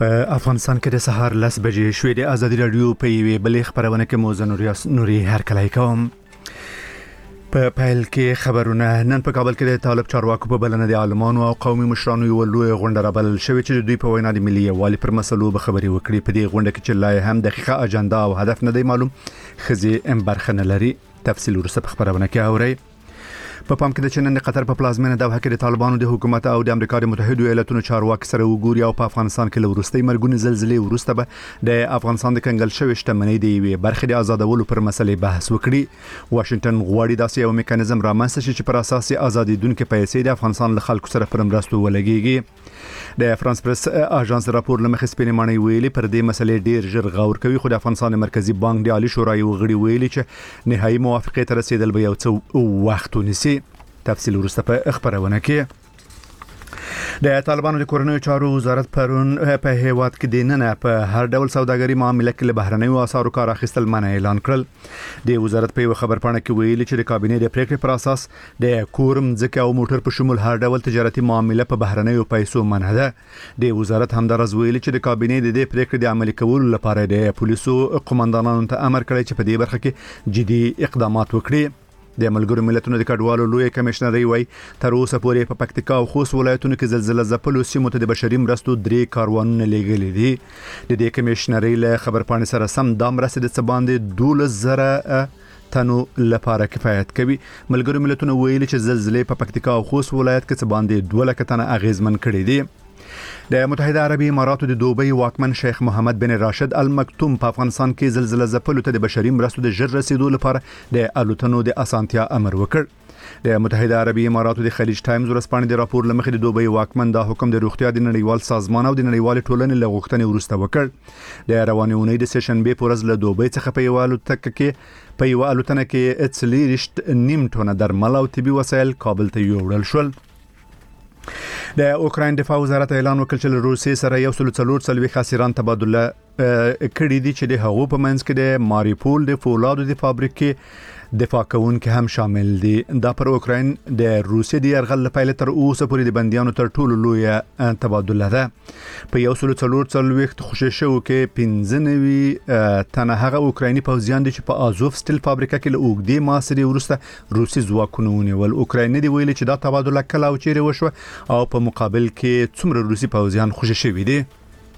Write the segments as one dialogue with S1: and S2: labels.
S1: په افغانستان کې د سهار 10 بجې شوې د ازادي رادیو په یوې بلې خبرونه کې موزه نوري هرکلی کوم. په پایل کې خبرونه. نن په کابل کې د طالب چارواکو په بلنه د عالمانو او قومي مشرانو یو لوی غونډه رابلل شوې چې دوی په وینا د ملي یووالي پر مسلو به خبرې وکړي. په دې غونډه کې چې لا هم دقیقه اجنډا او هدف نه دی معلوم، خزي برخه نه لري. تفصیل ورسره په خبرونه کې اورئ. په پام کې د چین د قطر په پلازمینه دوحه کې د طالبانو د حکومت او د امریکا د متحده ایالاتونو چارواکي سره وګوري او په افغانستان کې لورستۍ مرګونی زلزلې ورسته به د افغانستان د کنګل شوی شتمنۍ د یوې برخې د آزادولو پر مسلې بحث وکړي. واشنگټن غواړي داسې یو میکانیزم رامنځته شي چې پر اساس آزادیدونکو پیسې د افغانستان له خلکو سره پر مرستو ولګيږي. د فرانس پریس اژانس راپور لمخې سپینې مانی ویلي پر دې مسلې ډیر ژر غور کوي، خو د افغانستان مرکزی بانک د عالی شورای غړي ویلي چې نهایی موافقه ته رسیدل به یو څه وخت ونیسي. تفصیل ورسته په خبرونه کې. د طالبانو د کورنیو چارو وزارت پرون په هیواد کې د نن په هر ډول سوداګري معاملې کې له بهرنیو اسعارو کار اخیستل منع اعلان کړل. د وزارت په خبر پاڼه کې ویلي چې د کابینې د پریکړې پر اساس د کورم ځکه او موټر په شمول هر ډول تجارتي معاملې په بهرنیو پیسو منع ده. د وزارت همدارز ویلي چې د کابینې د دې پریکړې د عملي کولو لپاره د پولیسو قومندانانو ته امر کړی چې په دې برخه کې جدي اقدامات وکړي. د ملګرو ملتونو د کډوالو لوی کمشنري وای تر اوسه پورې په پکتیکا او خوست ولایتونو کې زلزلې ځپلو سیمو ته د بشري مرستو 3 کاروانونه لېږلي دي. د دې کمشنري له خبر پاڼې سره سم د مرستې د څباندې 12,000 تنو لپاره کفایت کوي. ملګرو ملتونو ویلي چې زلزلې په پکتیکا او خوست ولایت کې څباندې 2 لک تنه اغیزمن کړي دي. د متحده عربی اماراتو د دوبۍ واکمن شیخ محمد بن راشد المکتوم په افغانستان کې زلزلې ځپلو ته د بشري مرستو د ژر رسیدو لپاره د الوتنو د اسانتیا امر وکړ. د متحده عربی اماراتو د خلیج ټایمز ورسپانې د راپور لمخې د دوبۍ واکمن دا حکم د روغتیا د نړیوال سازمان او د نړیوال ټولنې له غوښتنې وروسته وکړ. د روانې اونۍ د سشنبه په ورځ له دوبۍ څخه په یو الوتنه کې 40 ټنه درمل او طبي وسایل کابل ته یوړل شول. د اوکراین دفاع وزارت اعلان وکړ چې روسیې سره 140 خاسران تبادله کړي دي چې د هغو په منځ کې د ماریپول د فولادو د فابریکې دفاع کوونکي هم شامل دي. دا پر اوکراین د روسیې د يرغل لپاره تر اوسه پورې د بنديانو تر ټولو لوی تبادله ده. په 140 خوشی شو کې 15 تنه هغه اوکرایني پوځیان دي چې په آزوف سټیل فابریکه کې له اوګدي ماسري ورسته روسي ځواکونه ونیول. اوکرایني دی ویلي چې دا تبادله کله او چیرې وشو او په مقابل کې څومره روسي پوځیان خوشی شوي دي.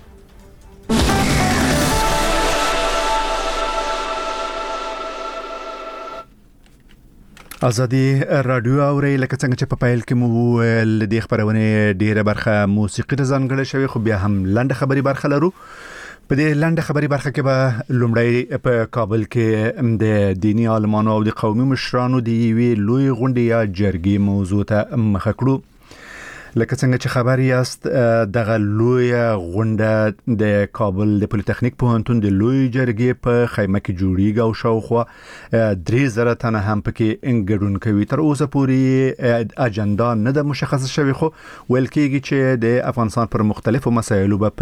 S1: ازادي رادیو اوري لکه څنګه چې په پایل کې مو د خبرونه ډیره برخه موسیقي ته ځانګړې شوی، خو بیا هم لنډه خبري برخه لرو. په دې لنډه خبري برخه کې به لومړی په کابل کې د دینی عالمانو او د قومي مشرانو د یوې لوی غونډې یا جرګې موضوع ته مخ کړو. لکه څنګه چې خبر یاست دغه لوی غونډه د کابل د پولیټیکنیک پوهنتون د لوی جرګې په خیمه کې جوړیږي او شاوخوا 3,000 تنه هم پکې ګډون کوي. تر اوسه پورې اجنډا نه ده مشخص شوی، خو ویل کېږي چې د افغانستان پر مختلفو مسایلو به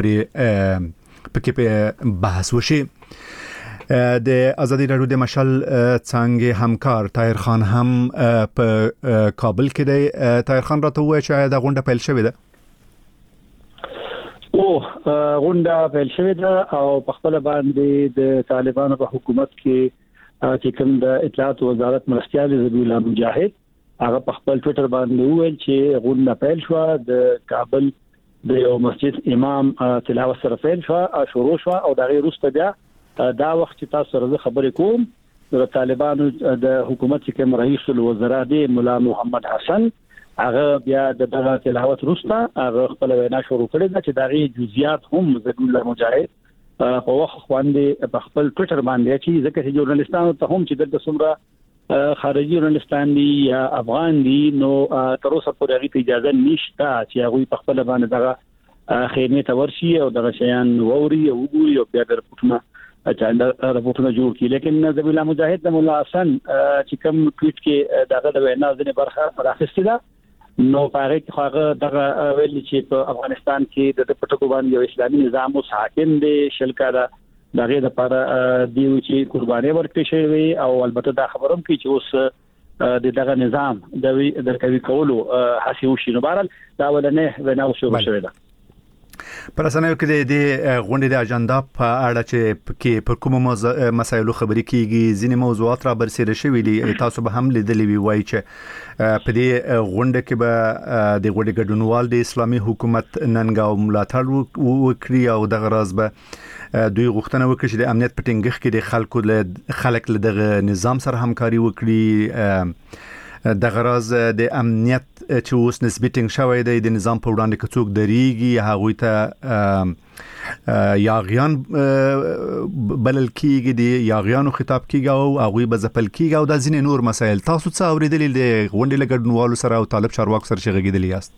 S1: پکې بحث وشي. د ازادي رادیو د مشال څنګه همکار طاهر خان هم په کابل کې دی. طاهر خان راته وایي چې دا غونډه پیل شوې ده.
S2: غونډه پیل شوې ده او په خپل باندې د طالبانو په حکومت کې چې کوم د اطلاعات وزارت مرستيال ذبیح الله مجاهد هغه په خپل ټوئیټر باندې وویل چې غونډه پیل شو د کابل د یو مسجد امام تلاوت سره پیل شروع شو او د غیر وروسته بیا دا وخت چې تاسو سره خبرې کوم د طالبانو د حکومت کې رئیس الوزرا دی مولا محمد حسن هغه بیا د تلاوت وروسته هغه خپل وینا شروع کړې ده چې دغه جزئیات هم ذبیح الله مجاهد په وخت باندې په خپل ټوئیټر باندې چې ځکه چې ژورنالیستانو ته هم چې د څومره خارجي ژورنالیستان دي یا افغان دي نو تر اوسه پورې هغه اجازه نشته چې هغه په خپل باندې دغه خیمه ته ورشي او دغه شیان ووري او وګوري او بیا د رپورټونه رپورټونه جوړ کړي. لیکن ذبیح الله مجاهد د مولا حسن چې کوم ټویټ کې دغه د وینا ځنې برخه راخستې ده نو هغه هغه دغه ویل چې په افغانستان کې د پټکو باندې یو اسلامي نظام اوس حاکم دی شلکاره دغه لپاره دیو چې قرباني ورکړي شوی او البته دا خبروم کې چې اوس دغه نظام د کوي کولو هڅه وشي. نو بهرحال دا ولنه وینا شو ده.
S1: پر اسنه کې د غونډې د اجنډا په اړه چې کې پر کوم مسایلو خبرې کیږي ځینې موضوعات را برسېره شوي دي تاسو به هم لیدلې وي وایي چې په دې غونډه کې به د غونډې ګډونوال د اسلامي حکومت ننګ او ملاتړ وکړي او د غراز به دوی غوښتنه وکړي چې د امنیت په ټینګښت کې د خلک له دغه نظام سره همکاري وکړي د غراز د امنیت چې اوس نسبی ټینګ شوی دی د نظام په وړاندې کڅوک دریږي هغه ته یاغیان بلل کیږي د یاغیانو خطاب کیږي او هغه به ځپل کیږي او د ځینې نور مسایل تاسو څه اوریدلې د غونډې لګډنوالو سره او طالب چارواکو سره شغېدلی یاست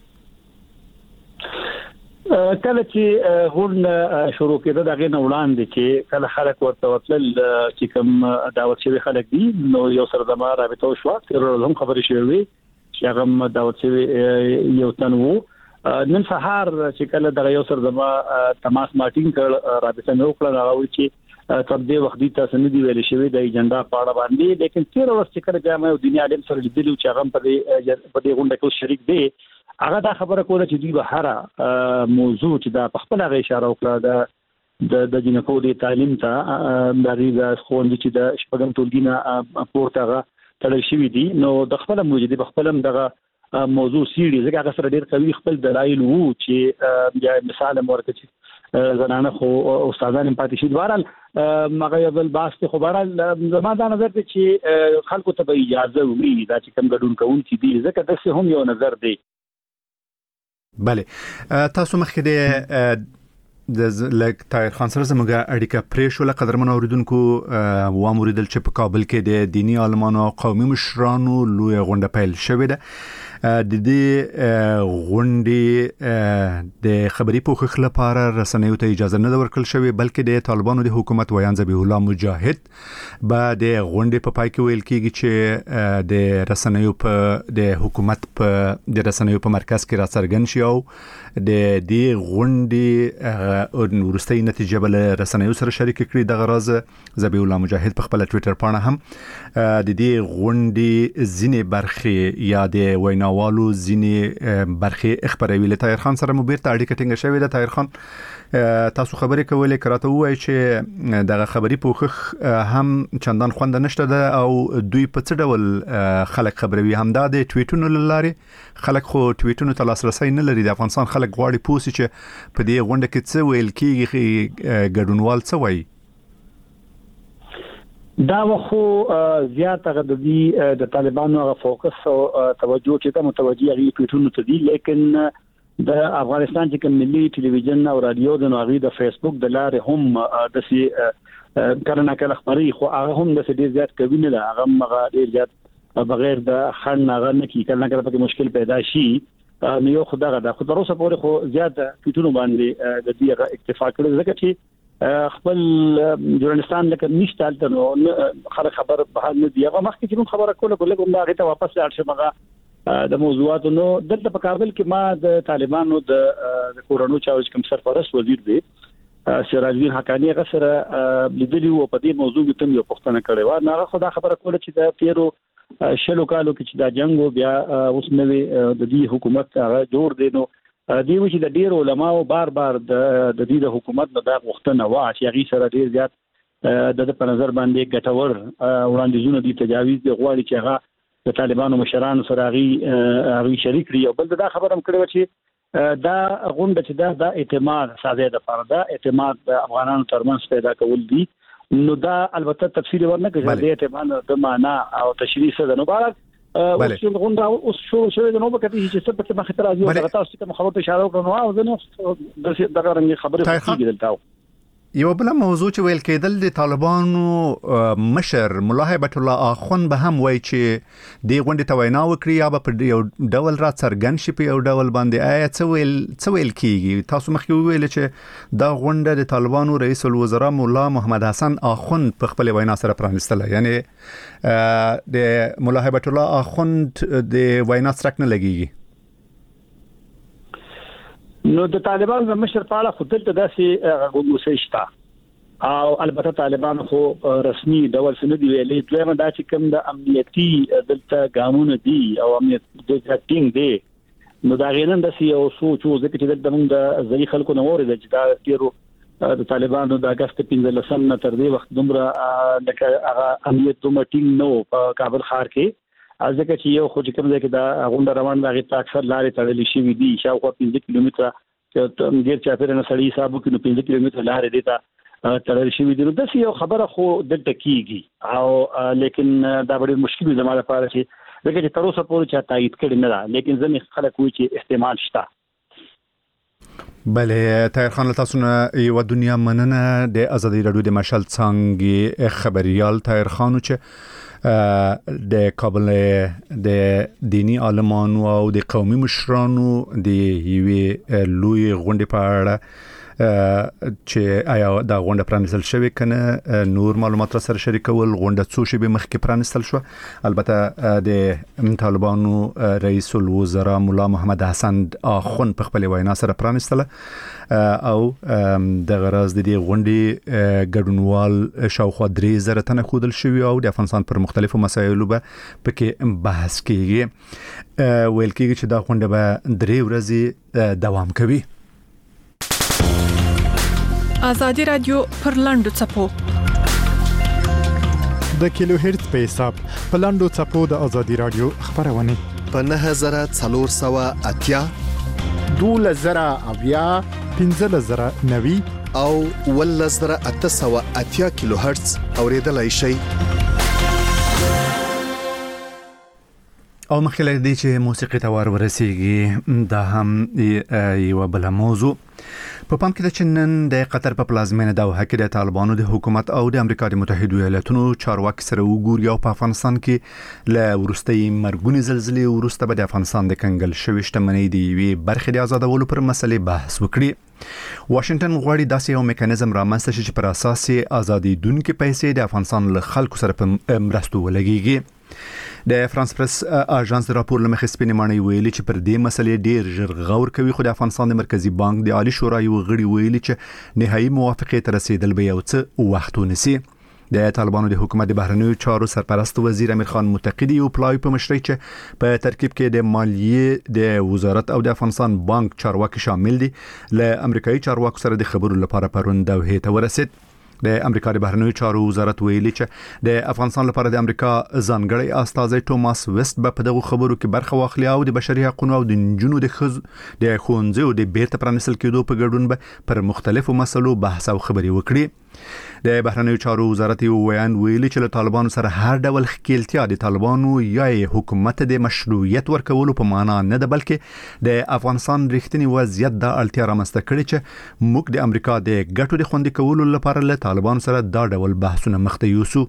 S2: کله چې غونډه شروع کېده دغه نه وړاندې چې کله خلک ورته وتل چې کوم دعوت شوی خلک دي نو یو سره د ما رابطه شو تر هم خبرې شوې چې هغه دعوت شوی یو تنو نن سهار چې کله دغه یو سره د ما تماس ماټینګ کړ رابطه نو کړل هغه چې تر دې وخت دې تاسو نه دی ویل شوی د ایجنډا په اړه باندې لیکن تیر ورځ چې کله بیا مې دنیا عالم سره لیدلو چې هغه په دې غونډه کې شریک دي هغه دا خبره کوله چې دوی به هر موضوع چې دا په خپل غي اشاره وکړه د جنکو د تعلیم ته د ریزه خوندې چې د شپږم ټولګي پورته تړل شوی دي نو د خپل موجودي په خپل دغه موضوع سیری ځکه هغه سره ډیر قوي خپل دلایل وو چې بیا مثال ورکړي زنانه خو استادان پاتې شي دوارل مغه بل باست خو بهرال زما دا نظر دی چې خلکو ته به اجازه وي دا چې کوم ګډون کوونکي دي ځکه دغه هم یو نظر دی
S1: بله تاسو مخکې د لک طاهر خان سره زموږه اړیکه پرې شو لکه درمن اوریدونکو و موریدل چې په کابل کې د دینی عالمانو او قومي مشرانو لوی غونډه پیل شوې ده د دې غونډې د خبري پوښښ لپاره رسنیو ته اجازه نه ورکړل شوې بلکې د طالبانو د حکومت ویان ذبیح الله مجاهد به د غونډې په پای کې ویل کېږي چې د رسنیو په د حکومت په د رسنیو په مرکز کې راڅرګند شي او د دې غونډې ورستۍ نتیجه بل رسنیو سره شریک کړي د غراز ذبیح الله مجاهد په خپل ټوئیټر پاڼه هم د دې غونډې ځینې برخې یا د ویناوالو ځینې برخې خبروي له طاهر خان سره مو بیرته اړیکه ټینګه شوې ده طاهر خان تاسو خبرې کولې کراته وایي چې دغه خبري پوښښ هم چندان خوند نشته ده او دوی په څه ډول خلک خبروي همدا د ټویټونو لاره خلک خو ټویټونو ته لاسرسي نه لري د افغانستان خلک غواړي پوسي چې په دې غونډه کې څه ویل کیږي ګډونوال څه وایي
S2: دا خو زیاته د طالبانو غو فوکس او توجه چې ته متوجي غي ټویټونو ته دي لیکن د افغانستان چې کوم ملي ټلویزیون او رادیو د نوغي د فیسبوک د لارې هم د سي کله کله خبري خو هغه هم د ډیر زیات کوي نه هغه مغه ډیر زیات بغیر د خن هغه نه کی کله کله په مشکل پیدا شي نو یو خدای دا خو تر اوسه پورې خو زیات ټویټونو باندې د دې اکتفا کړل ځکه چې خپل ژورنالستان لکه نشته نو خبر به نه دی هغه مخکې چې خبره کوله کوم دا غته واپس لاړ شي مغه د موضوعاتو نو دلته په کابل کې ما د طالبانو د کورونو چاوج کوم سرپرست وزیر دی سراج الدین حقانی غسر لیدلی او په دې موضوع کې تم یو پښتنه کړې و نه خو دا خبره کوله چې د پیرو شلو کالو کې چې دا جنگ بیا اوس نوې د دې حکومت هغه جوړ دی نو دی چې د ډیر علماو بار د دې د حکومت نه دا غوښتنه و چې هغه سره ډیر زیات د په نظر باندې ګټور وړاندیزونه دي تجاویز دی غواړي چې هغه د طالبانو مشرانو سره هغه شریک لري او بل دا خبره هم کړو چې دا غونډه چې دا اعتماد ساده د فردا اعتماد د افغانانو ترمنځ پیدا کول دي نو دا البته تفصیل ورنه کوي د اعتماد د معنا او تشریح سره نو بار او غونډه اوس شو د نو بکتی چې څه په مخ اعتراض یو تاسو ته خبرته اشاره وکړو او زه نو دغه رنګ خبره کیږي دلته
S1: یو بل موضوع چې ویل کېدل د طالبانو مشر مولا هیبت الله اخوند به هم وایي چې د غونډې ته وینا وکړي یا په یو ډول را څرګند شي په یو ډول باندې آیا څه ویل کیږي تاسو مخکې ویل چې دا غونډه د طالبانو رئیس الوزرا مولا محمد حسن اخوند په خپل وینا سره پرانستله یعنی د مولا هیبت الله اخوند د وینا سره نه لګيږي
S2: نو د طالبانو د مشر په اړه خپل ته داسې غوښتنه شته او البته طالبان خو رسمي ډول څه نه دی ویلي دویمه دا چې کوم د امنیتي دلته قانون دی او امنیت د ټینګ دی نو دا غینن د یو سوچ او ځکه چې د موږ د ځای خلکو نو ورته چې دا ډیرو د طالبانو د اگست 15 نه تر دې وخت دومره لکه هغه امنیت دومره ټینګ نو په کابل ښار کې ځکه چې یو خو چې کوم ځای کې دا غونډه روان راغی ته اکثر لارې تړلې شي دي شاوخوا 15 کیلومتره چې ډیر چاپیره نه سړی حساب وکړي نو 15 کیلومتره لارې دي ته تړل شي دي نو دا یو خبره خو دلته کیږي او لیکن دا ډېر مشکل زموږ لپاره چې ځکه چې تر اوسه پورې چا تایید کړی نه ده لیکن ځنې خلک وایي چې احتمال شته.
S1: بله طاهر خان تاسو نه یو دنیا مننه د ازادي رادیو د مشال څنګه خبريال طاهر خان چې د کابل د دینی عالمانو او د قومي مشرانو د یوې لوی غونډې په اړه چې آیا دا غونډه پرانیستل شوې کنه نور معلومات سره شریکول غونډه څو شی به مخکې پرانیستل شو البته د طالبانو رئیس الوزرا مولا محمد حسن اخون په خپل وینا سره پرانیستله او د غرض د دې غونډې ګډونوال شاوخوا 3000 تنه خودل شوی او د افغانستان پر مختلفو مسایلو به پکې بحث کیږي ویل کیږي چې دا غونډه به 3 ورځې دوام کوي.
S3: آزادی رادیو پر لاندو چپو
S4: د کیلو هرتز په حساب په لاندو چپو د آزادی رادیو خبرونه
S5: په 9480
S4: 2000 1590
S5: او 1880 کیلو هرتز اوریدلای شئ.
S1: او مخکې دې چې موسیقي ته ورسیږي دا هم یو بل موضوع په پام کې د چنن د قطر په پلازمینه دوحه کې د طالبانو د حکومت او د امریکا د متحده ایالاتونو چارواکي سره وګوري او په افغانستان کې له ورستۍ مرګونی زلزلې ورسته به د افغانستان د کنګل شوی شتمنۍ دی وی برخې د آزادولو پر مسلې بحث وکړي. واشنگټن غواړي داسې یو میکانیزم رامنځته شي چې پر اساس ازادي دونکو پیسې د افغانستان له خلکو سره په مرستو ولګيږي. د فرانس پریس اژانس راپور لمخې سپینې ماڼۍ ویلي چې پر دې مسلې ډیر ژر غور کوي خو د افغانستان د مرکزی بانک د عالی شورا یو غړي ویلي چې نهایی موافقه تر رسیدل به یو څه وخت ونیسي. د طالبانو د حکومت د بهرنیو چارو سرپرست وزیر امیر خان متقی یو پلای په مشرۍ چې په ترکیب کې د مالیې د وزارت او د افغانستان بانک چارواکي شامل دي له امریکایي چارواکو سره د خبرو لپاره پرون دوحه ته ورسید. د امریکا د بهرنیو چارو وزارت ویلي چې د افغانستان لپاره د امریکا ځانګړی استازی ټوماس وست په دغه خبرو کې برخه واخلي او د بشري حقوقو او د جنونو د ښوونځي او د بیرته پرانیستل کېدو په ګډون به پر مختلفو مسلو بحث او خبري وکړي. د بهرنیو چارو وزارت یو ویان ویلي چې له طالبانو سره هر ډول ښکېلتیا د طالبانو یا حکومت د مشروعیت ورکولو په معنا نه ده بلکې د افغانستان رښتینی وضعیت د اړتیا رامنځته کړي چې موږ د امریکا د ګټو د خوندي کولو لپاره له طالبانو سره دا ډول بحثونه مخته یوسو.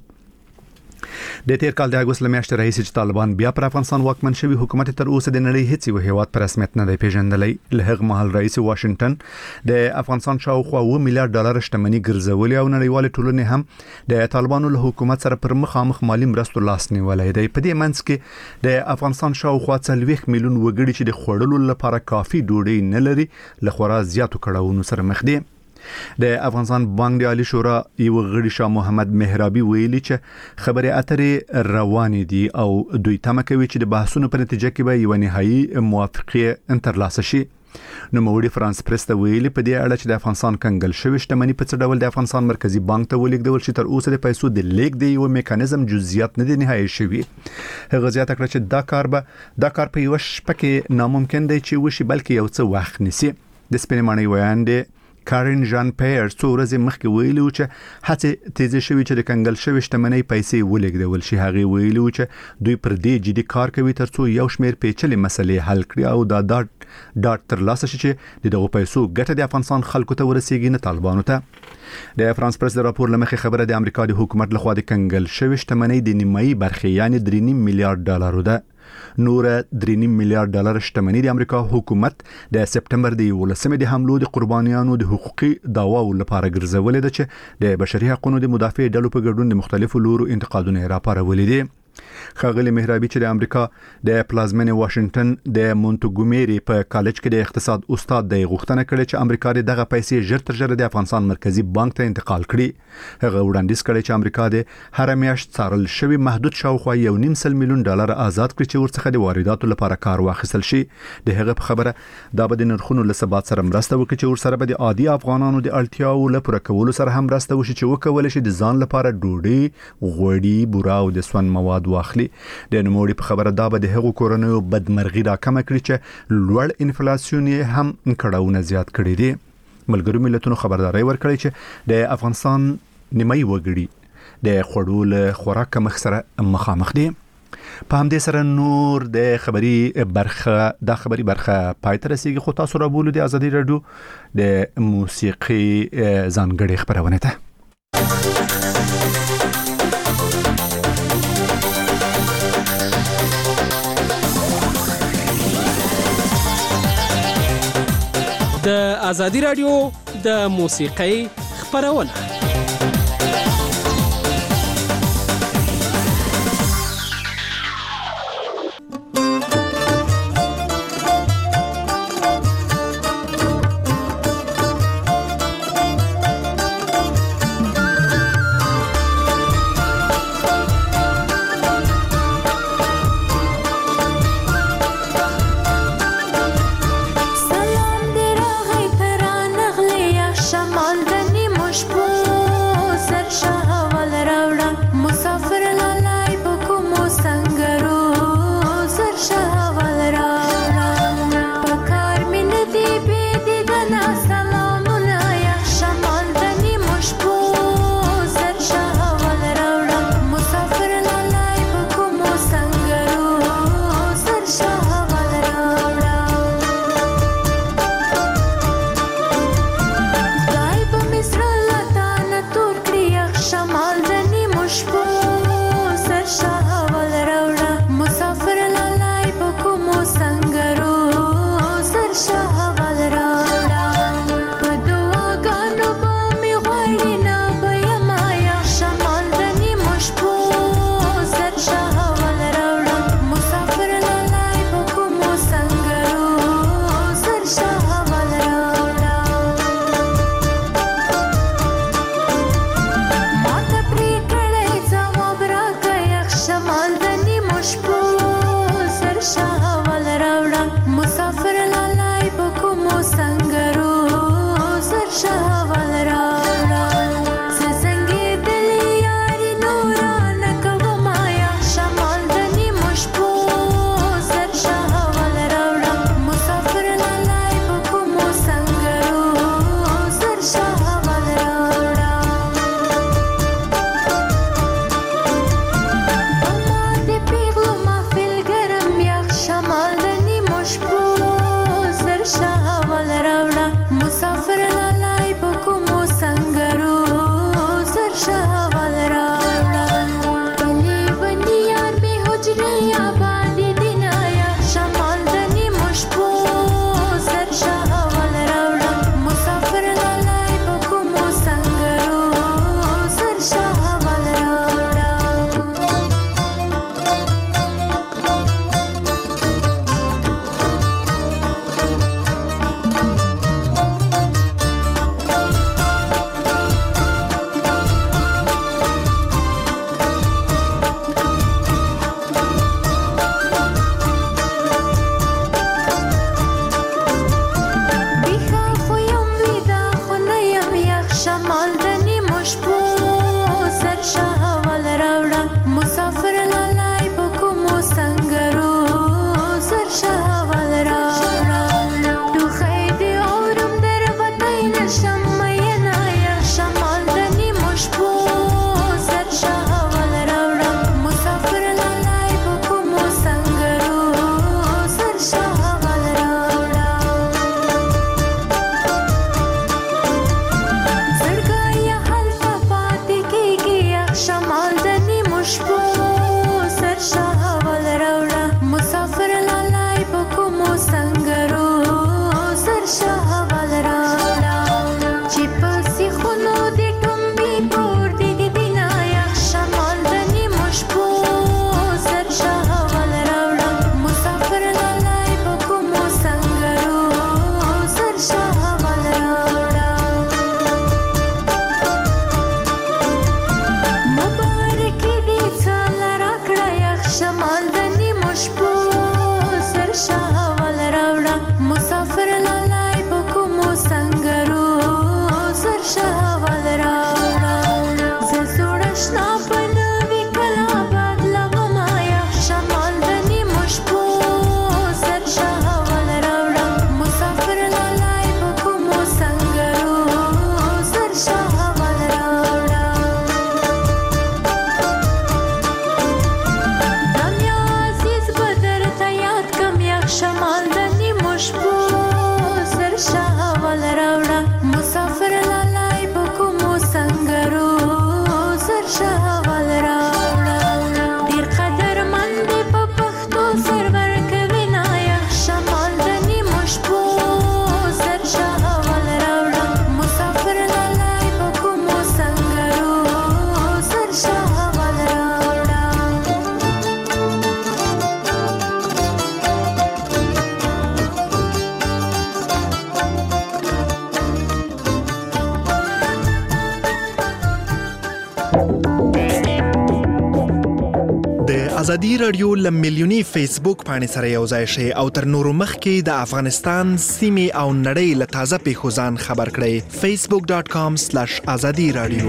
S1: د تیر کال د اگست لمیاشتې راهیسې چې طالبان بیا پر افغانستان واکمن شوی حکومت تر اوسه د نړۍ هیڅ یو هیواد پر رسمیت نه دی پیژندلی. له هغه مهال رئیس واشنگټن د افغانستان شاوخوا $1 میلیارډ شتمنۍ ګرځولې او نړیوال ټولنې هم د طالبانو له حکومت سره پر مخامخ مالی مرستو لاس نیولای دی. په دې منځ کې د افغانستان شاوخوا 40 میلیون وګړي چې د خوړلو لپاره کافي ډوډۍ نه لري له خورا زیاتو کړهونو سره مخ دي. د افغانستان بانک د عالی شورا یو غړي شاه محمد مهرابي ویلي چې خبرې اترې روانې دي او دوی تمه کوي چې د بحثونو په نتیجه کې به یو نهایی موافقه ترلاسه شي. نو موږ فرانس پریس ته ویلي په دې اړه چې د افغانستان کنګل شوی شتمنۍ په څه ډول د افغانستان مرکزی بانک ته ولېږدول شي تر اوسه د پیسو د لیک دی یو میکانیزم جزئیات نه دی نهایی شوی. هغه زیاته کړه چې دا کار په یو شپه کې ناممکن دی چې وشي بلکې یو څه وخت نیسي. د سپینې ماڼۍ ویان دی کارین جان پیر څو ورځې مخکې ویلي چې هڅه تیزه شوې چې د کنګل شوی شتمنۍ پیسې ولېږدول شي. هغه ویلي چې دوی پر دې جدي کار کوي ترڅو یو شمېر پیچلې مسلې حل کړي او دا ډاټ ترلاسه شي چې دغه پیسو ګټه د افغانستان خلکو ته ورسیږي نه طالبانو ته. د فرانس پریس د راپور لمخې خبره د امریکا د حکومت لخوا د کنګل شوی شتمنۍ د نیمایي برخه یعنی $3.5 میلیارډ ده. نور $3.5 میلیارډ شتمنۍ د امریکا حکومت د سپټمبر د 11مې د حملو د قربانیانو د حقوقي دعواو لپاره ګرځولې ده چې د بشري حقوقو د مدافع ډلو په ګډون د مختلفو لورو انتقادونه راپارولې دي. ښاغلي مهرابي چې د امریکا د پلازمینې واشنگټن د مونټګومیری په کالج کې د اقتصاد استاد دی غوښتنه کړې چې امریکا دغه پیسې ژر تر ژره د افغانستان مرکزی بانک ته انتقال کړي. هغه وړاندیز کړی چې امریکا د هر میاشت څارل شوی محدود شاوخوا $1.5 میلیون آزاد کړي چې ورڅخه د وارداتو لپاره کار واخیستل شي. د هغه په خبره دا به د نرخونو له ثبات سره مرسته وکړي چې ورسره به د عادي افغانانو د اړتیاو لپاره پوره کولو سره هم مرسته وشي چې وکول شي د ځان لپاره ډوډۍ، غوړي، بوره او د سون مواد واخلي. د نوموړي په خبره دا به د هغو کورنیو بدمرغي راکمه کړي چې لوړ انفلیسیون یې هم کړهونه زیات کړي دي. ملګرو ملتونو خبرداري ورکړي چې د افغانستان نیمایي وګړي د خوړو له خوراک کمښت سره مخامخ دي. په همدې سره نور د خبري برخه پای ته رسیږي، خو تاسو را بولو د ازادي رادیو د موسیقي ځانګړي خبرونه ته.
S6: د ازادي رادیو د موسیقي خبرونه.
S7: شمال دنی مشبو
S5: ازادي رادیو لملیونی فیسبوک باندې سره یو ځای شي او تر نورو مخکې د افغانستان سیمې او نړۍ له تازه پیښو ځان خبر کړئ. facebook.com/azadi radio.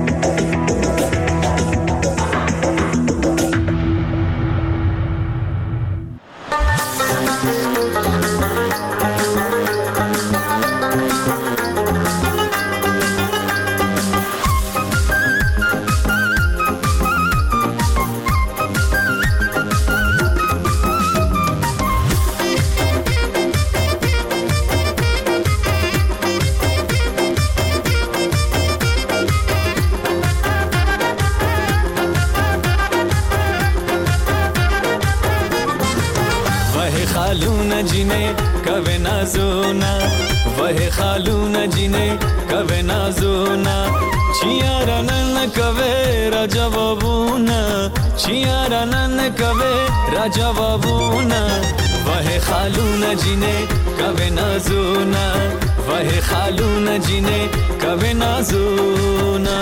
S7: जवाबूना वह खालूना जिने कवे नाज़ूना वह खालूना जिने कवे नाज़ूना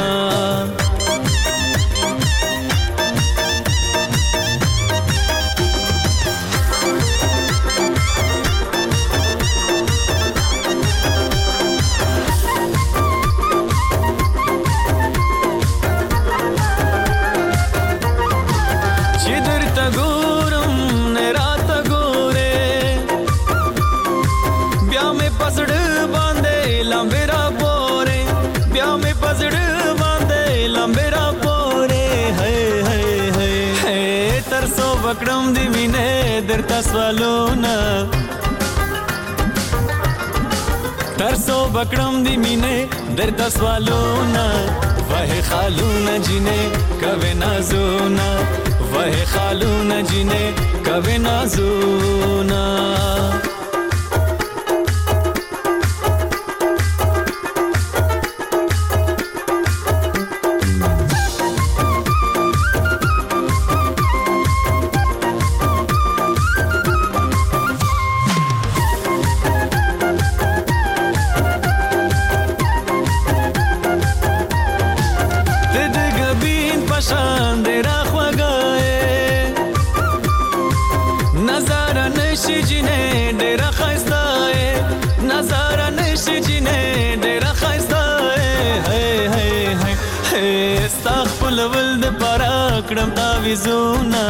S7: पकड़म दी मीने दरता स्वालोना तरसो बकड़म दी मीने दरता स्वालोना वह खालूना जिने कवे नाज़ूना वह खालूना जिने कवे नाज़ूना کړم تعویذونه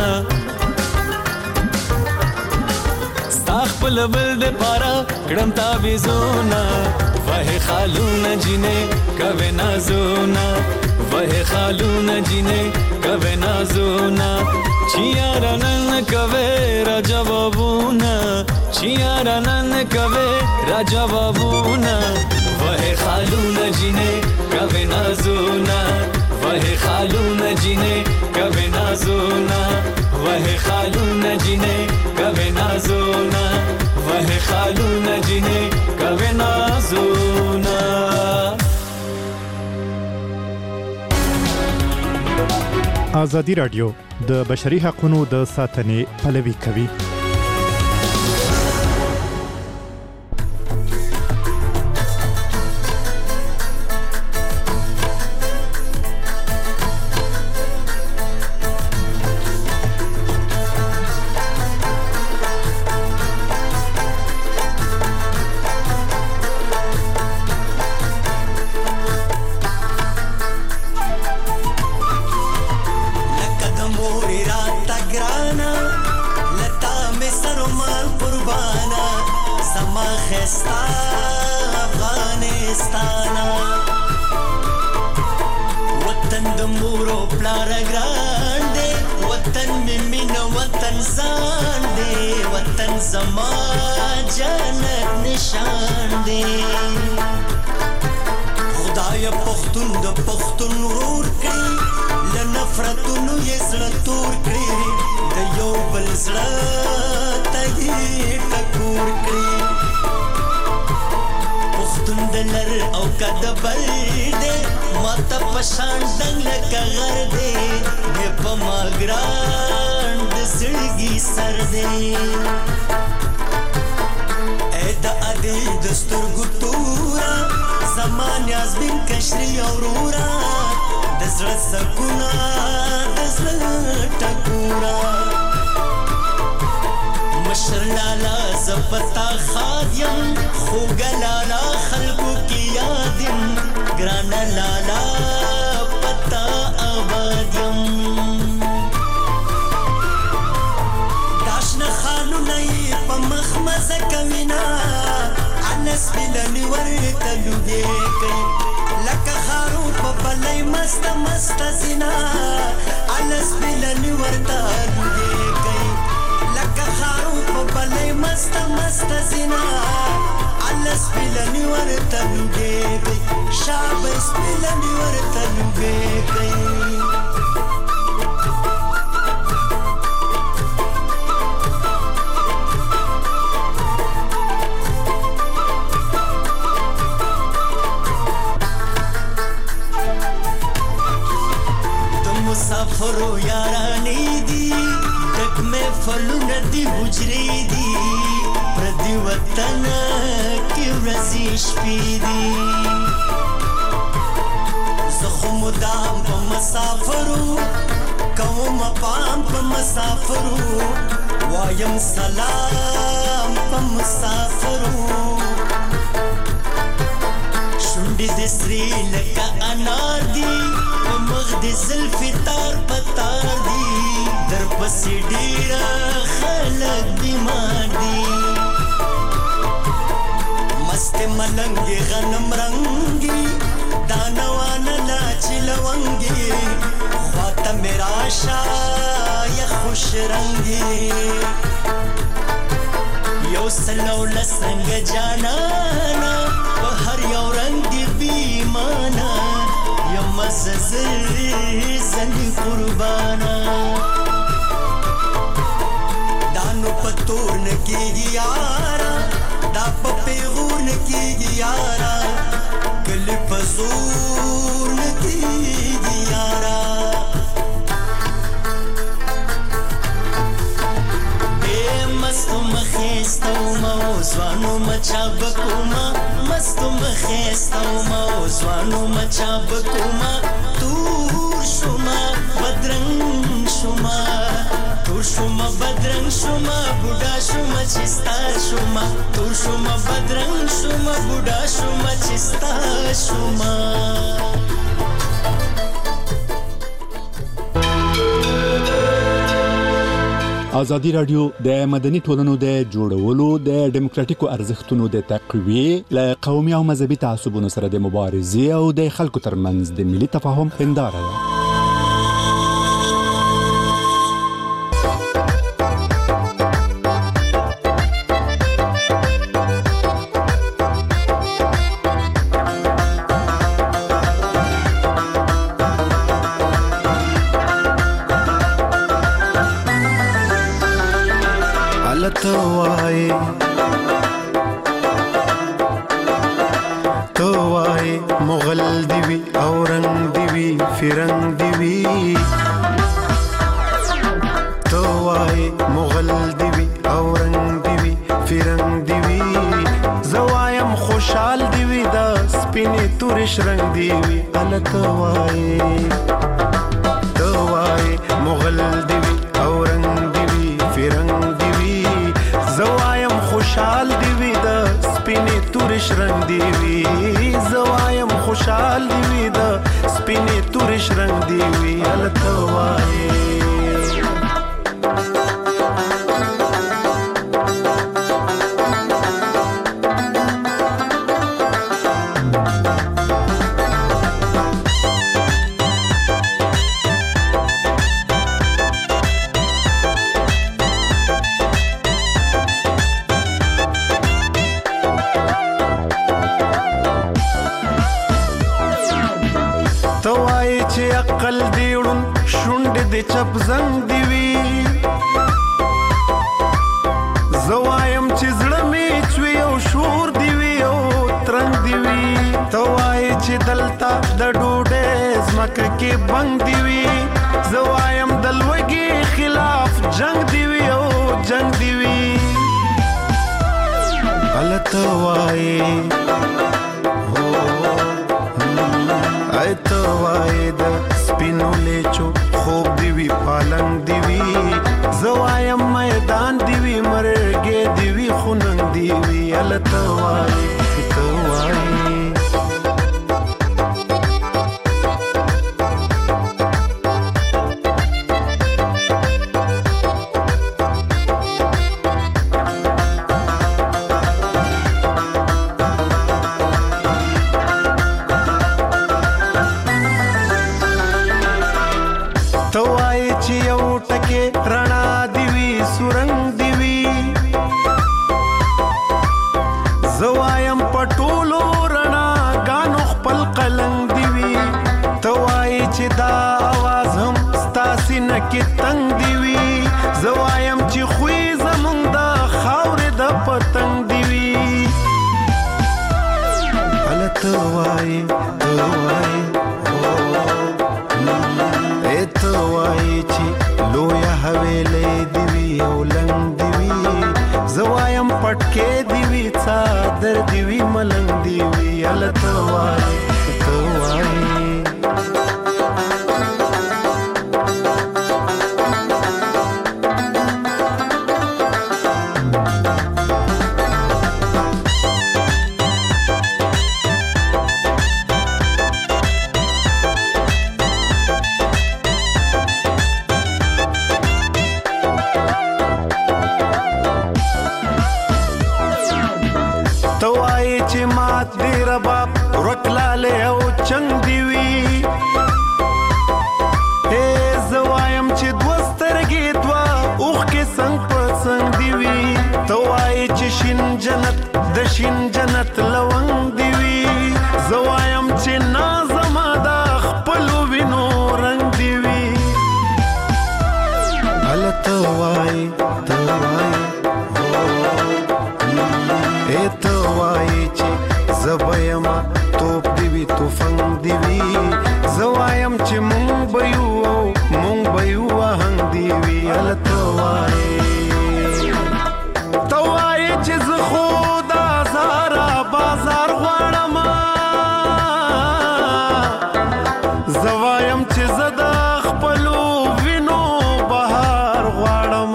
S7: استغفر بل د پارا کړم تعویذونه وه خالونه جنې کوي نازونه وه خالونه جنې کوي نازونه چیارانن کوي را جوابونه چیارانن کوي را جوابونه وه خالونه جنې کوي نازونه वह खालून जिने कभी नाज़ूना वह खालून जिने कभी नाज़ूना वह खालून जिने कभी नाज़ूना
S4: आजादी رادیو د بشري حقوقو د ساتنې پلوي کوي.
S8: دزړه سکونا دزړه ټکورا مشر لالا زپتا خادیم خوګلالا خلقو کی یادیم ګران لالا پتا آبادیم داشن خانو نئی پا مخمز کمینا انس بلنی ورطا لوگے کئی لکا خارو پا بلی مست مست زنا انس بلنی ورطا لوگے کئی لکا خارو پا بلی مست مست زنا انس بلنی ورطا لوگے کئی شابس بلنی ورطا لوگے کئی مسافرو یارانی دی تک میں فلون دی حجری دی پردی وطن کی رزیش پی دی زخم دام پا مسافرو قوم پام پا مسافرو وایم سلام پا مسافرو شنڈی دسری لکا انار دی مغد زلفی تار پتار دی در پسی ڈیرا خلق بیمار دی مست ملنگی غنم رنگی دانوانا لاچی لونگی خواتا میرا شای خوش رنگی یو سلو لسنگ جانانا بہر یو رنگ دی بیمانا زنی قربانا دانو پتور نکی گیارا دا پپیغور نکی گیارا گل پزور نکی گیارا بے مستو مخیستو موزوانو مچا بکوما مستو مخیستو موزوانو مچا بکوما تور شما بدرنگ شما تور شما بدرنگ شما بودا شما چستا شما تور شما بدرنگ شما بودا شما چستا شما
S1: ازادي رادیو د مدني ټولنو د جوړولو د ډیموکراتیکو ارزښتونو د تقویه ل قومي او مذهبي تعصبونو سره د مبارزې او د خلکو ترمنځ د ملي تفاهم هنداره ده.
S9: توای مغل دیوی اورنگ دیوی فرنگ دیوی توای مغل دیوی اورنگ دیوی فرنگ دیوی زوایم خوشحال دیوی دا سپینی تورش رنگ دیوی التوای توای مغل دیوی اورنگ دیوی فرنگ دیوی زوایم خوشحال دیوی دا سپینی تورش رنگ دیوی زوایم خوشحال دیوی دا سپینی تورش رنگ دیوی التوای عقل دیړون شوند د چپ زنګ دیوی زوایم چې زړه می چوي او شور دیوی او ترنګ دیوی توای چې دلتا د ډوډې زمکه کې بنګ دیوی زوایم دلوګي خلاف جنگ دیوی او جنگ دیوی التوای ته وای د سپینو لیچو خوب دی وی پالنګ دی وی زوایم میدان دی وی مرګې دی وی خوننګ دی وی ال ته وای کې تنگ دی وی زوایم چې خوې زمونږ د خاورې د پتنګ دی وی ته وای ته وای چې لویا حویلې دی وی او لنګ دی وی زوایم پټکې دی وی څادر دی وی ملنګ دی وی ته وای شین جنت لونګ دی وی زوایم چې نازم دا خپل وینو رنگ دی وی ته وای چې زبایم توپ دی وی توفنګ دی وی زوایم چې مونږ بيو هنګ دی وی ته وای چې زه خدا زارا بازار غواړم زوایم چې زه د خپلو وینو بهار غواړم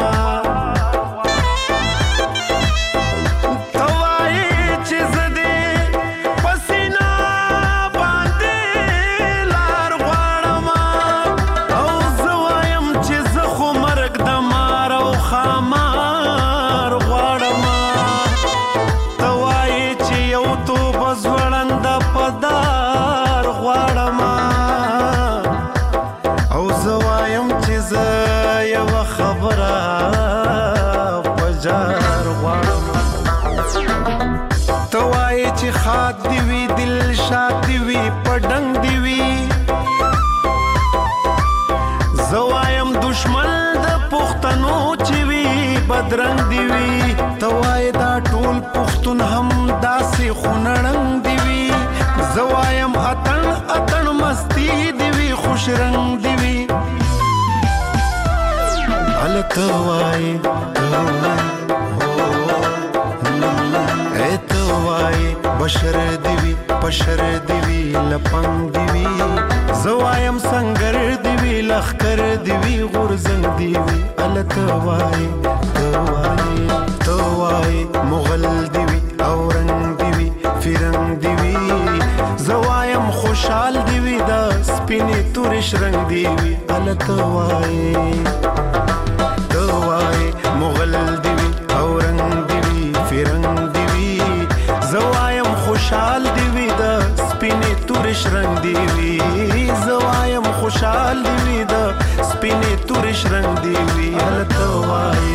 S9: ته وایې چې زه دې پسینا باندې لار غواړم او زوایم چې زه خو مرګ د مار او خامار غواړم زوړند پدار غواړم او زوایم چې زه یو خبره بجار غواړم ته وایې چې خاط دی وی دل شاد دی وی پډنګ دی وی زوایم دشمن د پښتنو چې وی بدرنګ دی وی ته وایې دا ټول پښتون هم داسې خونړنګ دی وی زوایم اتن مستی دی وی خوش رنگ دی وی ته وای بشر دی وی پشر دی وی لپنګ دی وی زوایم سنگر دی وی لخر دی وی غرزنګ دی وی ته وای مغل دی وی اورنګ دی وی فرنګ دی وی زوایم خوشحال دی وی دا سپینې تورش رنگ دی وی ته وای مغل دی وی اورنګ دی وی فرنګ دی وی زوایم خوشحال دی وی دا سپینې تورش رنگ دی وی زوایم خوشحال دی وی دا سپینې تورش رنگ دی وی ته وای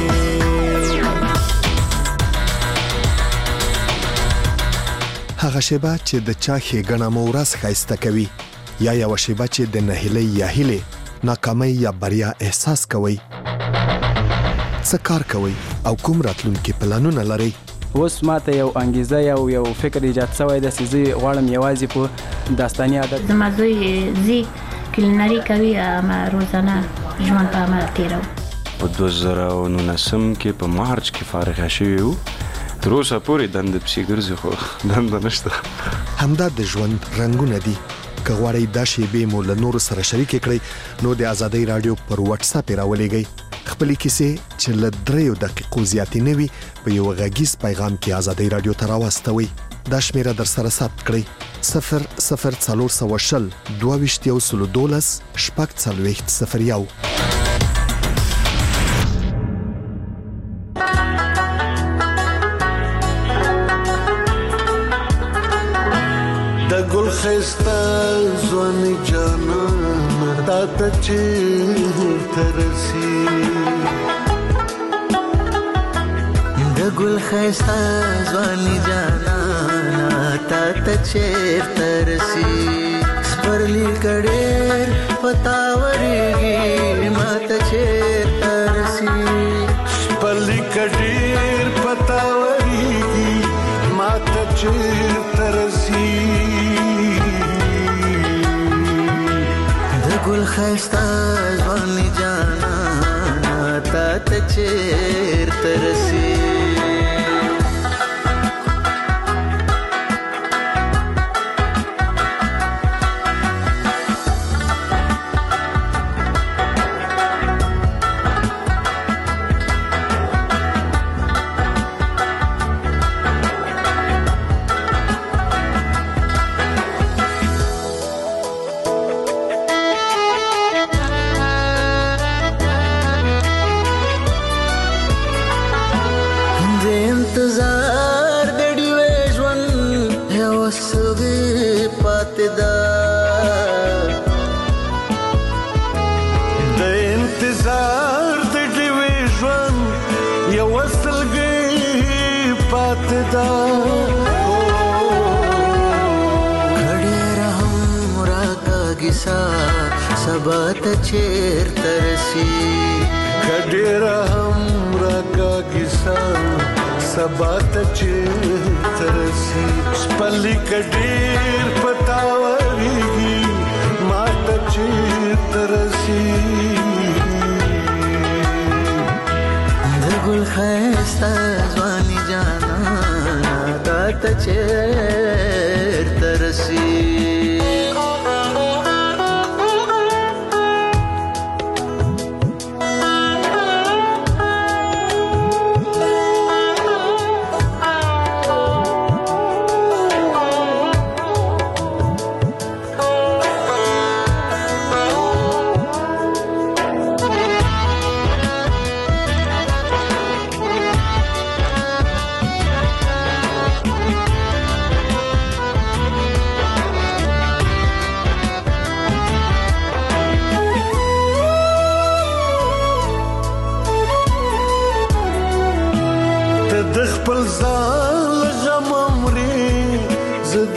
S5: هغه شیبه چې د چا ښېګڼه مو ورځ ښایسته کوي یا یوه شیبه چې د نهیلۍ یا هیلې ناکامۍ یا بریا احساس کوئ څه کار کوئ او کوم راتلونکي پلانونه لرئ
S10: اوس ماته یو انګیزه یو فکر ایجاد شوی دی چې زه غواړم یوازې په داستاني ادب
S11: زما زوی زی کلینري کوي اما روزانه ژوند په عمل تېروو
S12: په 2019 کې په مارچ کې فارغه شوی وو تر اوسه پورې دنده پسې ګرځي خو دنده نشته
S5: همدا د ژوند رنګونه دي کغواړی دا شیبې مو له نور سره شریک کړئ نو د ازادي رادیو پر واتس اپ راولېږئ خپل کیسې چې له 3 دقیقو زیاتې نه وي په یو غږیز پیغام کې ازادي رادیو ته راوستوي دا شمیره در سره ثبت کړئ 00420 22 شپږ 4001
S9: ګل خستا ځواني جانان تا ته چیرته رسي
S13: د ګل خستا ځواني جانان تا ته چیرته رسي سپرلی کډېر پتاورېږي ما ته چیرته رسي
S9: سپرلی کډېر پتاورېږي ما ته چیرته رسي
S13: ګل خستا ځواني جانان تا ته چیرته رسي انتظار د ډیوې ژوند یو سوي پاتې ده
S9: د انتظار د ډیوې ژوند یو سلګي پاتې ده
S13: کډېر هم راکاږي سبا ته چیرته رسي
S9: کډېر هم راکاږي سبا ته چیرته رسي سپرلی کډېر پتاورېږي ما ته چیرته رسي
S13: د ګل ښایسته ځواني جانان تا ته چیرته رسي
S9: د خپل ځان غم مري زد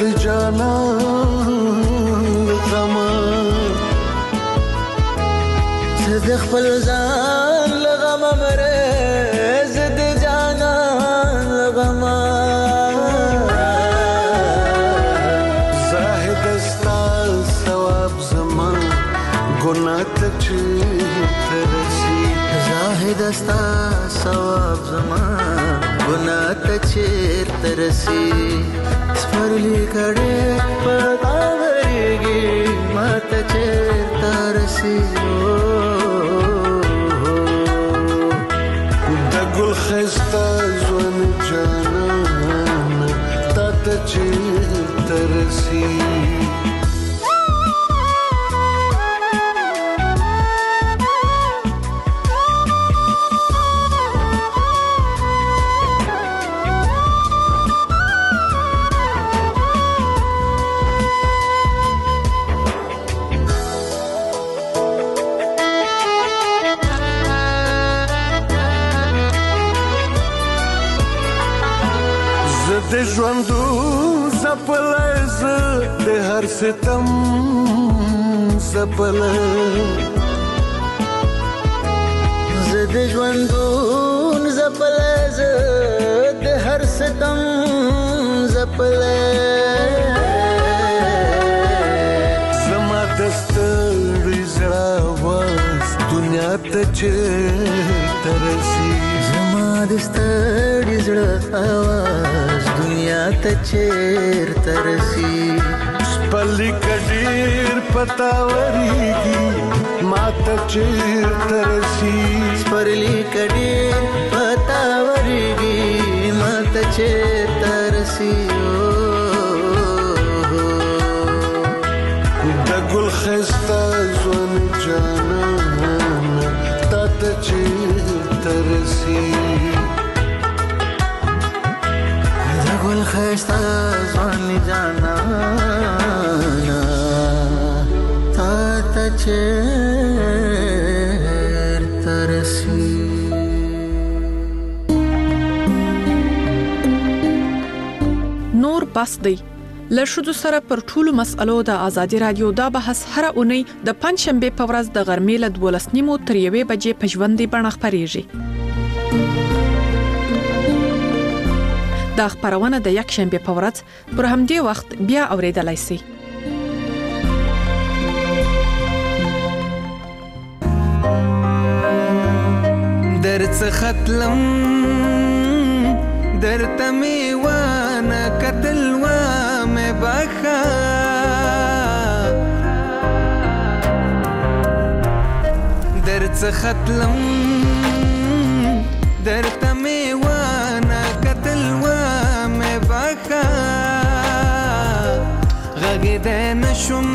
S9: جانان غم
S13: زد خپل ځان غم مري زد جانان غم
S9: زاهد استا ثواب زمان ګناه ته چیرته رسي
S13: زاهد استا ثواب زمان ګناه ته چیرته رسي سپرلی کډېر پتاورېږي ما ته چیرته رسي
S9: د ګل ښایسته ځواني جانان تا ته چیرته رسي د ژوندو زپلای زه د هر ستم زپلای
S13: زه د ژوندون زپلای زه د هر ستم زپلای
S9: زما د ستړي زړه آواز دنیا ته چیرته رسي
S13: زما د ستړي زړه آواز دنیا ته چیرته رسي
S9: سپرلی کډیر پتاوريږي ماته چیرته رسی
S13: سپرلی کډیر پتاوريږي ماته چیرته رسی
S9: د ګل خسته ځوان جانان تاته چیرته رسی
S13: د ګل خسته ځوان جانان تاته چیرته رسی
S3: نور بس دی لښودو سره پر ټولو مسألو د ازادي رادیو دا بحث هر اونۍ د پنځشنبه په ورځ د غرمې له 12:30 تر 1 بجې په ژوندۍ بڼه خپرېږي. دا خبرونه د یک شنبه په ورځ پر همدې وخت بیا اوریدلای شئ.
S7: درڅ ختلم درته میوانه قتل و مې بخا درڅ ختلم درته میوانه قتل و مې بخا غږېدی نشم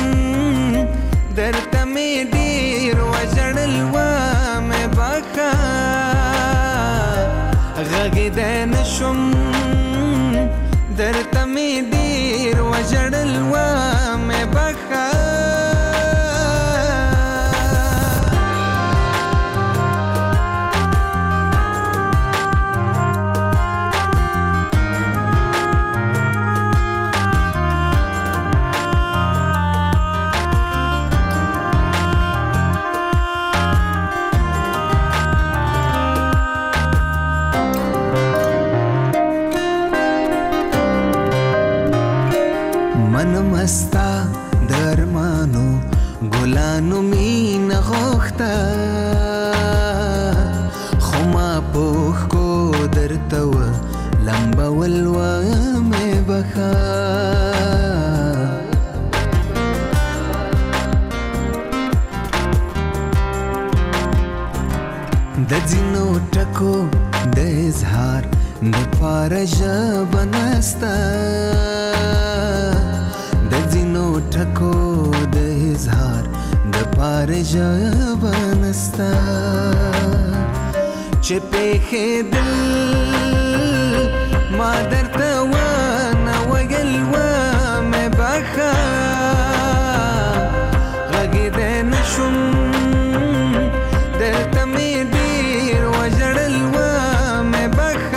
S7: درته مې ډېر وژړل و مې بخا غږېدی نشم درته مې ډېر وژړل و مې بخا مستا درمانو ګلانو مینه غوښته خو ما پوښ کو درته و لمبول و مې بخا د ځینو ټکو د اظهار د پاره ژبه نسته ټکو د اظهار د پاره ژبه نسته چې پېښېدل ما درته ونه ویل و مې بخا غږېدی نشم درته مې ډېر وژړل و مې بخا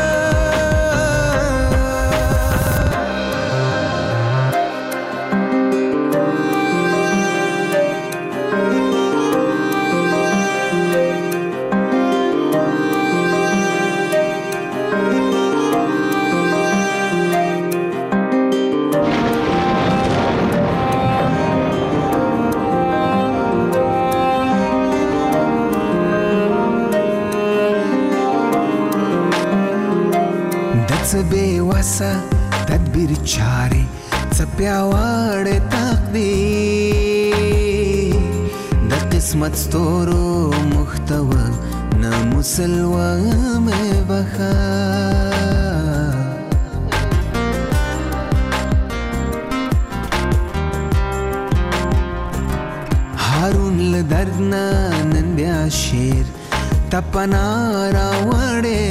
S7: بے وسه تدبیر چارې څه پیاوړې تقدیر د قسمت ستورو محتوه نه مسلوه مې بخا هارون له درد نه نن بیا شعر تپنا راوړې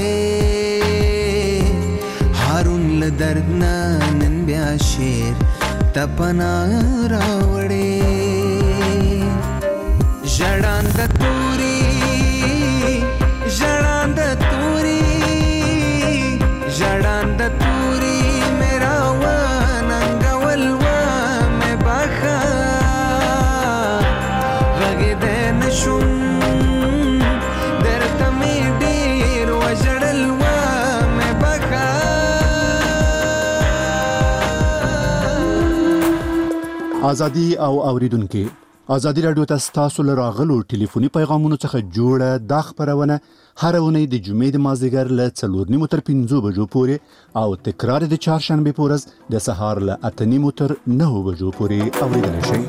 S7: هارون له درد نه نن بیا شعر تپنا راوړې ژړاند توري ژړاند توري ژړاند توري میرا وننګول و مې بخا غږېدی نشم درته مې ډېر وژړل و مې بخا
S1: ازادي او اوریدونکو ازادي رادیو تاسو له راغلو ټلیفوني پیغامونو څخه جوړه دا خبرونه هر ونې د جمعې د مازیګر له 4:30 تر 5 بجو پورې او تکرار د چهارشنبه پورز د سهار له 8:30 تر 9 بجو پورې اوریدل شي.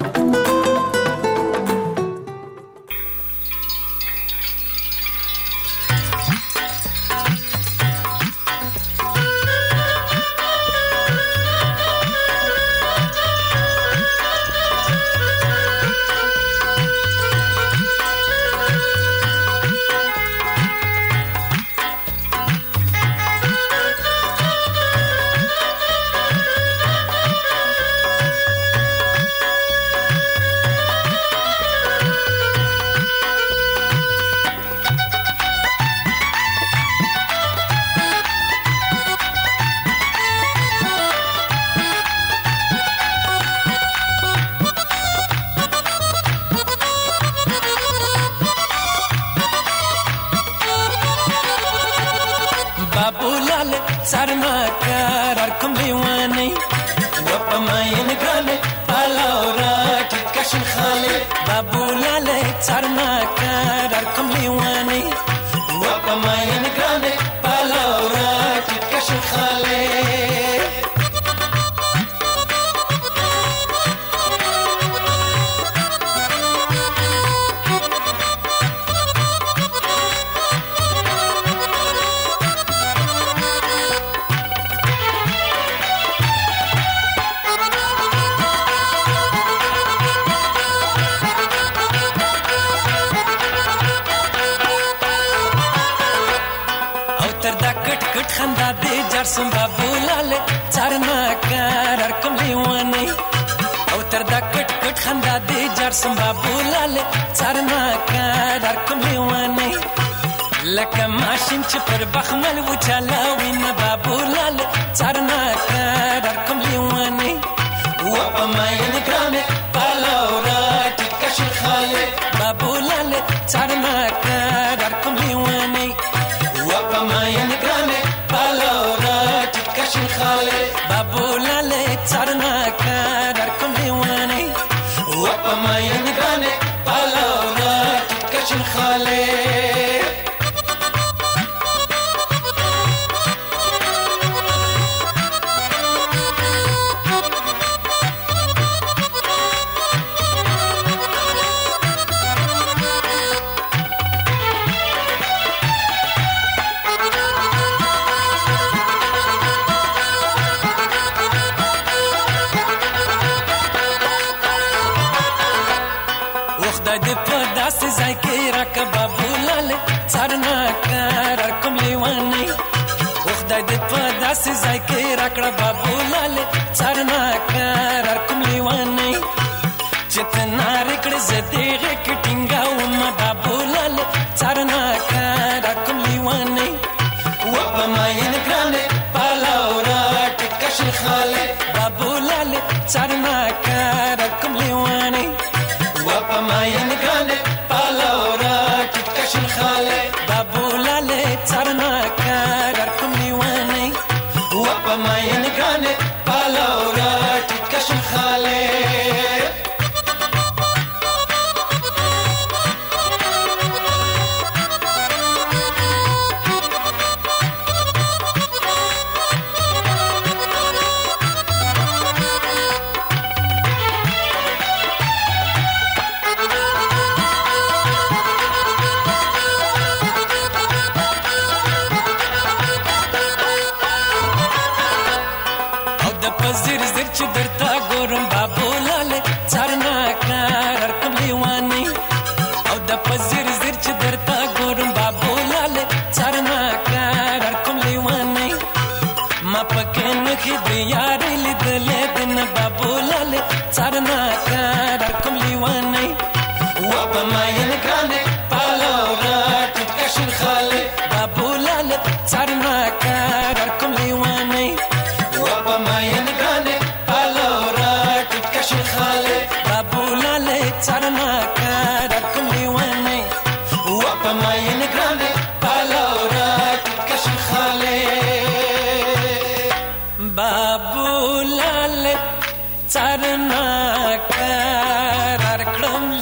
S14: बाबू लाल चरना कर कड़म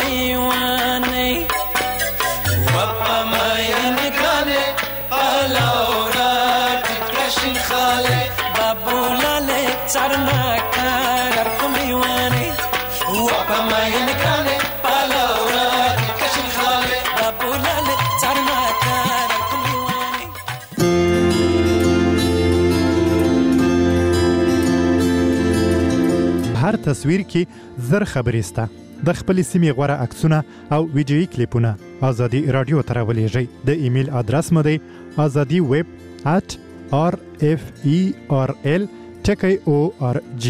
S8: پماین کرانه پالاورا کشن خاله بابولاله چارنا کار کلیوانه
S4: هر تصویر کې زر خبرې سته د خپل سیمې غوړه عکسونه او ویډیويي کلیپونه ازادي رادیو ته راولېږئ د ایمیل ادرس مو دی azadi@referl.org.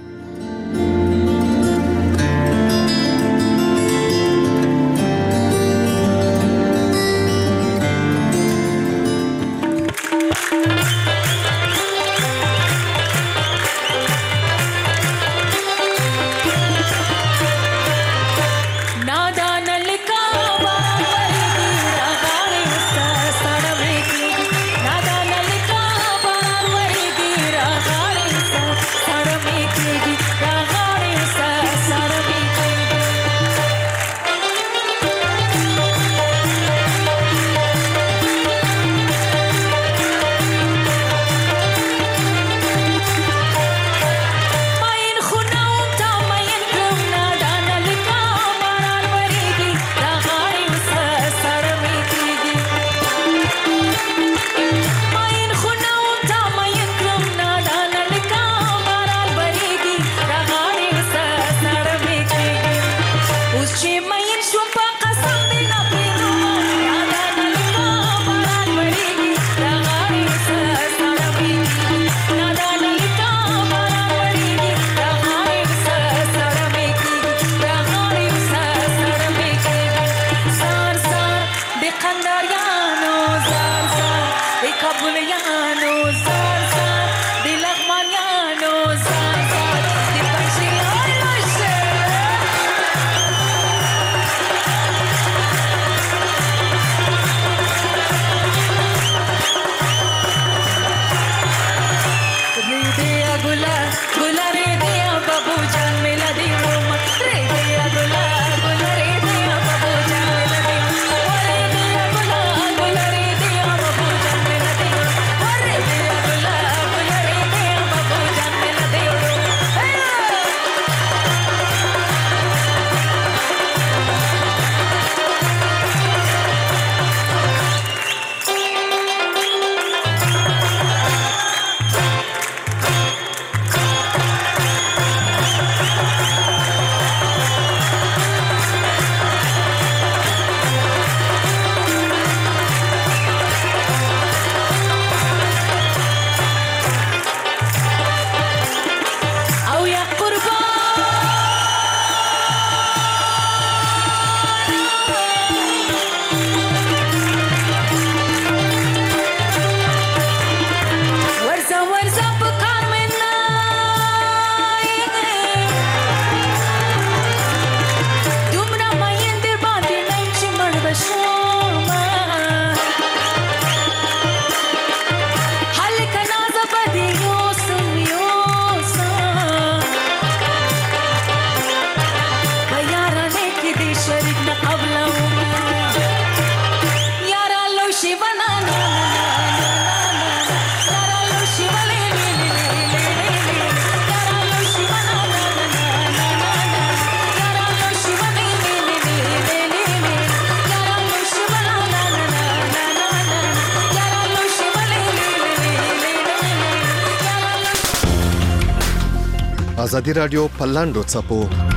S5: ازادي رادیو په لاندو څپو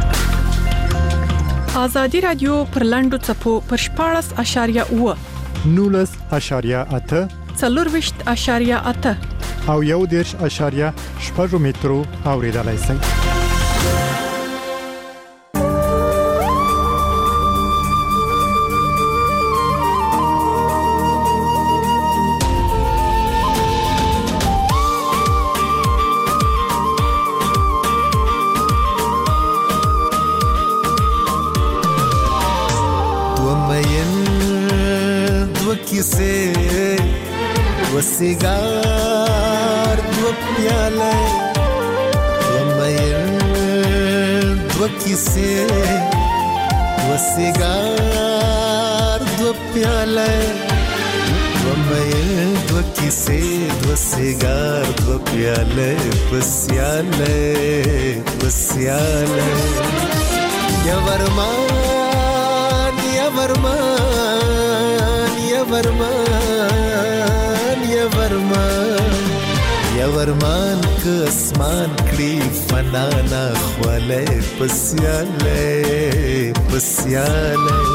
S3: ازادي رادیو پر لاندو څپو پر 14.8
S4: 19.8
S3: 24.8
S4: او 1.8 مترو اوریدلای شئ.
S13: وسیگار دو پیاله ومین دو کیسه وسیگار دو پیاله ومین دو کیسه وسیگار دو پیاله بسیاله بسیاله
S7: یا ورمان یا ورمان یا ورمان یا ورمان یا ورمان که اسمان کړي فنا نه خواله پسیاله پسیاله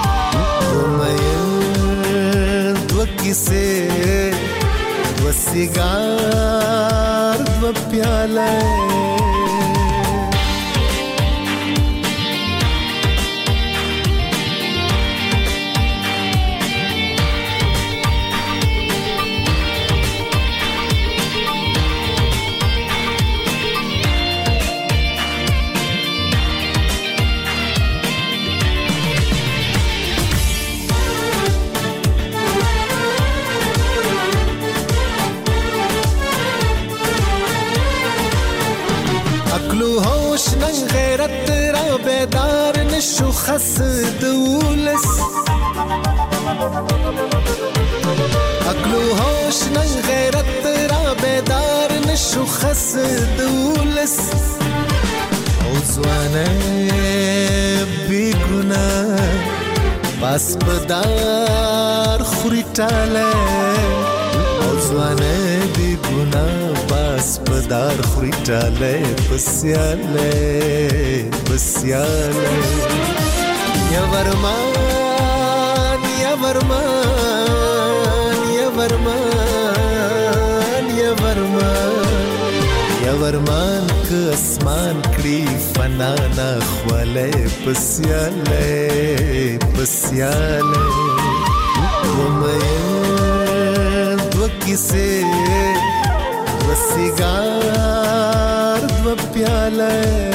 S7: ومین دو کیسه دو سیگار دو پیاله غیرت را بیدار نشو خس دولس عقلو هوش نن غیرت را بیدار نشو خس دولس او زوانه بی گناه پاس پدار خوری ٹاله او زوانه بی گناه پاس پدار خوری ٹاله پسیاله پسیاله یا ورمان یا ورمان یا ورمان یا ورمان یا ورمان که اسمان کړي فنا نه خواله پسیاله پسیاله ومین دو کیسه دو سیگار دو پیاله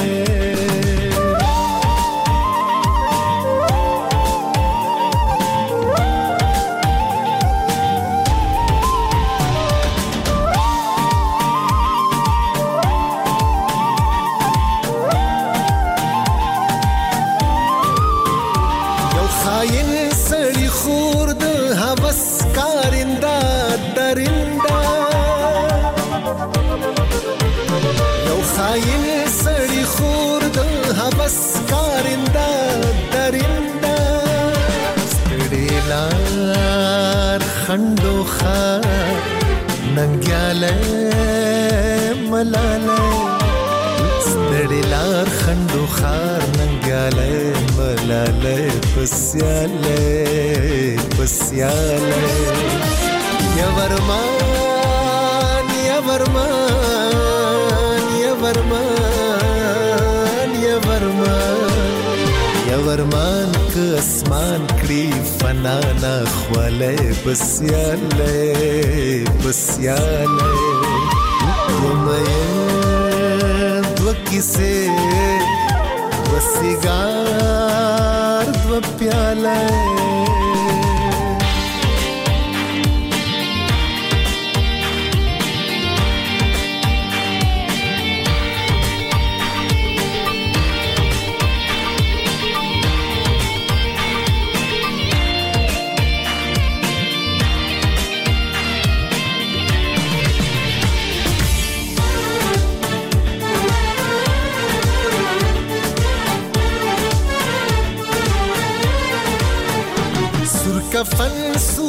S7: خاين سړي خور د هوس کارنده درنده ستړي لار خندو خار ننګياله ملاله ستړي لار خندو خار ننګياله ملاله پسياله پسياله یا ورمان یا ورمان یا ورمان یا ورمان یا ورمان که اسمان کړي فنا نه خواله پسیاله پسیاله ومین دو کیسه دو سیگار دو پیاله کفن